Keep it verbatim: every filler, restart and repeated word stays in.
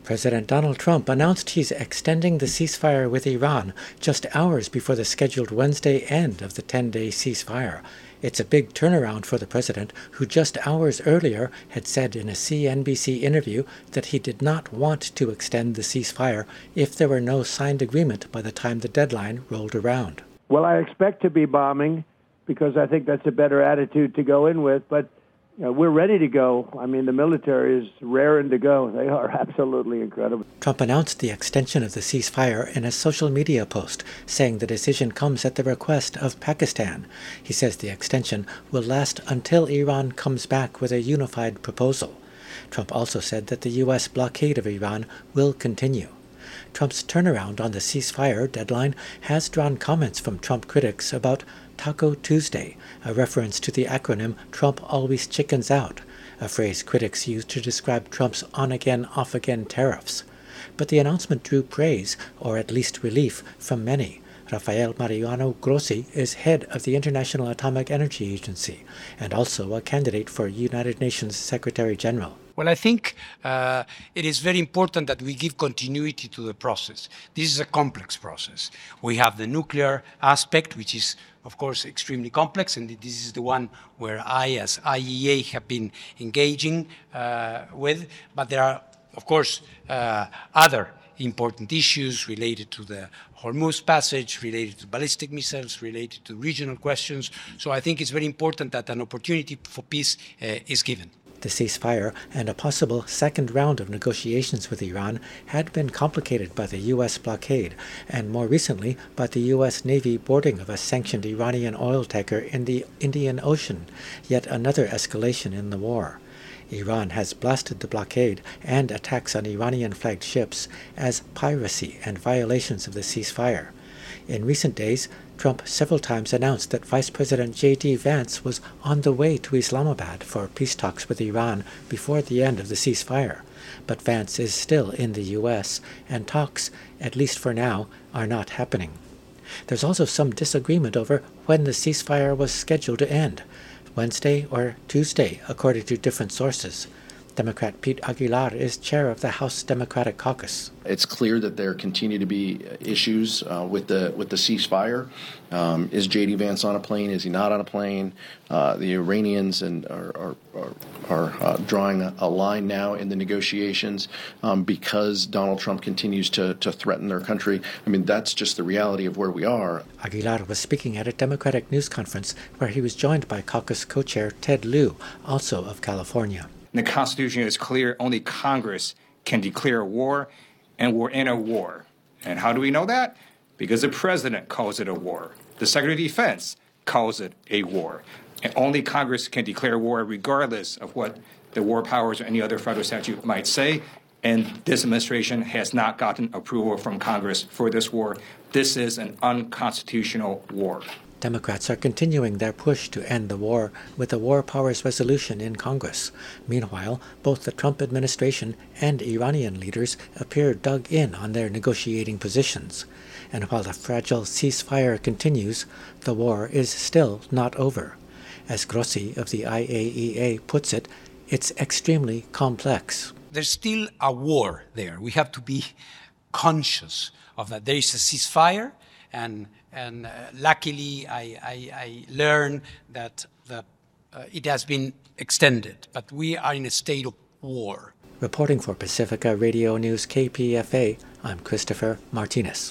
President Donald Trump announced he's extending the ceasefire with Iran just hours before the scheduled Wednesday end of the ten-day ceasefire. It's a big turnaround for the president, who just hours earlier had said in a C N B C interview that he did not want to extend the ceasefire if there were no signed agreement by the time the deadline rolled around. Well, I expect to be bombing because I think that's a better attitude to go in with, but you know, we're ready to go. I mean, the military is raring to go. They are absolutely incredible. Trump announced the extension of the ceasefire in a social media post, saying the decision comes at the request of Pakistan. He says the extension will last until Iran comes back with a unified proposal. Trump also said that the U S blockade of Iran will continue. Trump's turnaround on the ceasefire deadline has drawn comments from Trump critics about Taco Tuesday, a reference to the acronym Trump Always Chickens Out, a phrase critics use to describe Trump's on-again, off-again tariffs. But the announcement drew praise, or at least relief, from many. Rafael Mariano Grossi is head of the International Atomic Energy Agency and also a candidate for United Nations Secretary General. Well, I think uh, it is very important that we give continuity to the process. This is a complex process. We have the nuclear aspect, which is, of course, extremely complex, and this is the one where I, as I E A, have been engaging uh, with. But there are, of course, uh, other important issues related to the Hormuz Passage, related to ballistic missiles, related to regional questions. So I think it's very important that an opportunity for peace uh, is given. The ceasefire and a possible second round of negotiations with Iran had been complicated by the U S blockade and more recently by the U S Navy boarding of a sanctioned Iranian oil tanker in the Indian Ocean, yet another escalation in the war. Iran has blasted the blockade and attacks on Iranian-flagged ships as piracy and violations of the ceasefire. In recent days, Trump several times announced that Vice President J D Vance was on the way to Islamabad for peace talks with Iran before the end of the ceasefire. But Vance is still in the U S, and talks, at least for now, are not happening. There's also some disagreement over when the ceasefire was scheduled to end, Wednesday or Tuesday, according to different sources. Democrat Pete Aguilar is chair of the House Democratic Caucus. It's clear that there continue to be issues uh, with the with the ceasefire. Um, is J D Vance on a plane? Is he not on a plane? Uh, the Iranians and are are, are, are uh, drawing a, a line now in the negotiations um, because Donald Trump continues to, to threaten their country. I mean, that's just the reality of where we are. Aguilar was speaking at a Democratic news conference where he was joined by caucus co-chair Ted Lieu, also of California. The Constitution is clear. Only Congress can declare war, and we're in a war. And how do we know that? Because the president calls it a war. The Secretary of Defense calls it a war. And only Congress can declare war regardless of what the war powers or any other federal statute might say. And this administration has not gotten approval from Congress for this war. This is an unconstitutional war. Democrats are continuing their push to end the war with a war powers resolution in Congress. Meanwhile, both the Trump administration and Iranian leaders appear dug in on their negotiating positions. And while the fragile ceasefire continues, the war is still not over. As Grossi of the I A E A puts it, it's extremely complex. There's still a war there. We have to be conscious of that. There is a ceasefire, and And uh, luckily, I, I, I learned that the, uh, it has been extended, but we are in a state of war. Reporting for Pacifica Radio News K P F A, I'm Christopher Martinez.